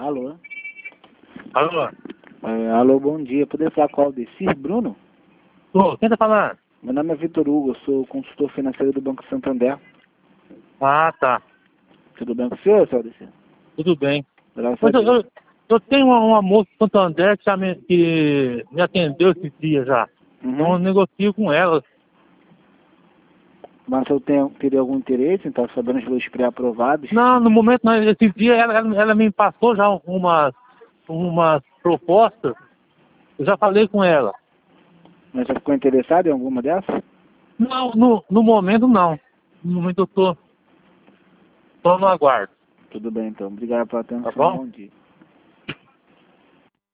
Alô? Alô? Alô, bom dia. Poderia falar com o Aldecir, Bruno? Ô, quem tá falando? Meu nome é Vitor Hugo, eu sou consultor financeiro do Banco Santander. Ah, tá. Tudo bem com o senhor, seu Aldecir? Tudo bem. Graças a Mas Deus. eu tenho uma moça de Santo André que me atendeu esses dias já. Então eu negocio com ela. Mas eu teria algum interesse em estar sabendo os valores pré-aprovados? Não, no momento não. Esses dias ela me passou já umas propostas. Eu já falei com ela. Mas você ficou interessado em alguma dessas? Não, no momento não. No momento eu tô no aguardo. Tudo bem, então. Obrigado pela atenção. Tá bom? Bom dia.